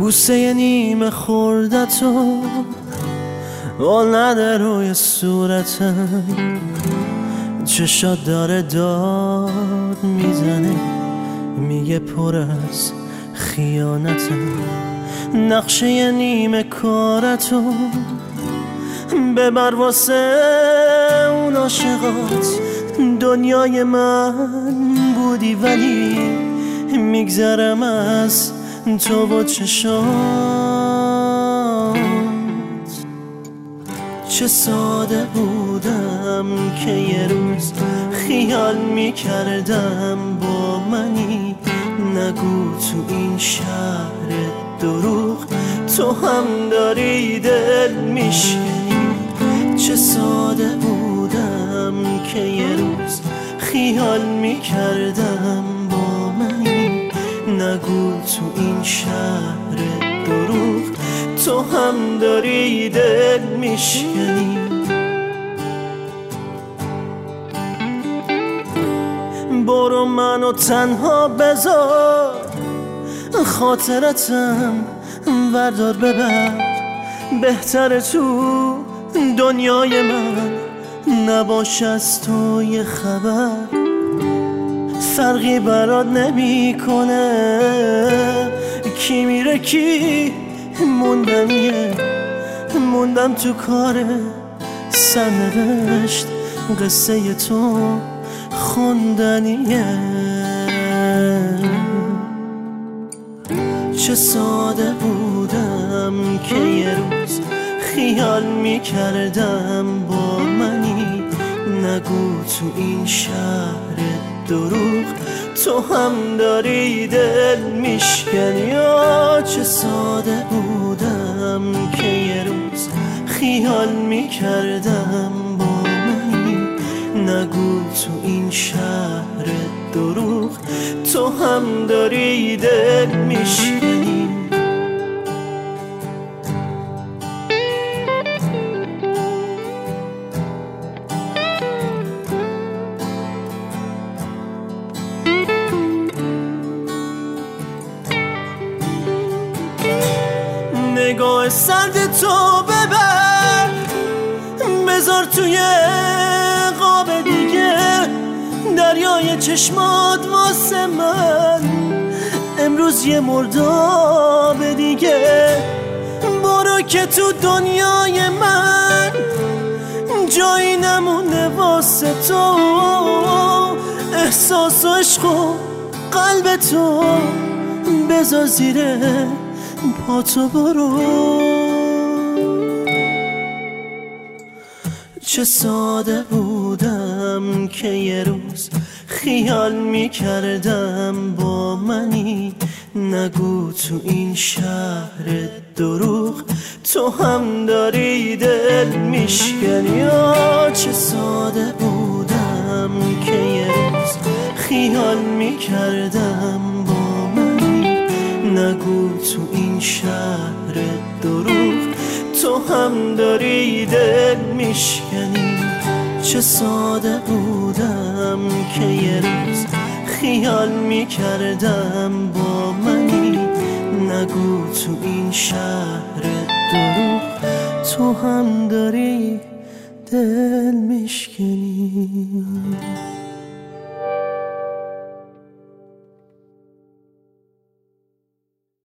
بوسه نیمه خوردتو آل نده روی صورتم، چشات داره داد میزنه میگه پر از خیانتم. نقشه نیمه کارتو ببر واسه اون عاشقات، دنیای من بودی ولی میگذرم از تو با چشات. چه ساده بودم که یه روز خیال میکردم با منی، نگو تو این شهر دروغ تو هم داری دل میشکنی. چه ساده بودم که یه روز خیال میکردم با منی، نگو تو این شهر دروغ تو هم داری دل میشکنی. برو منو تنها بذار، خاطرتم وردار ببر، بهتره تو دنیای من نباشه از تو یه خبر. فرقی برات نمیکنه کی میره کی موندنیه، موندم تو کار سرنوشت، قصه تو خوندنیه. چه ساده بودم که یه روز خیال میکردم با منی، نگو تو این شهر دروغ تو هم داری دل میشکنی. چه ساده بودم که یه روز خیال میکردم با منی، نگو تو این شهر دروغ تو هم داری دل میشکنی. نگاه سرد تو ببر، بذار توی قاب دیگه دریای چشمات واسه من. امروز یه مرداب دیگه، برو که تو دنیای من جایی نمونه واسه تو. احساس و عشق و قلب تو بذار زیر پا تو برو. چه ساده بودم که یه روز خیال میکردم با منی، نگو تو این شهر دروغ تو هم داری دل میشکنی. چه ساده بودم که یه روز خیال میکردم با منی، نگو تو این شهر دروغ تو هم داری دل میشکنی. چه ساده بودم که یه روز خیال میکردم با منی، نگو تو این شهر دروغ تو هم داری دل میشکنی.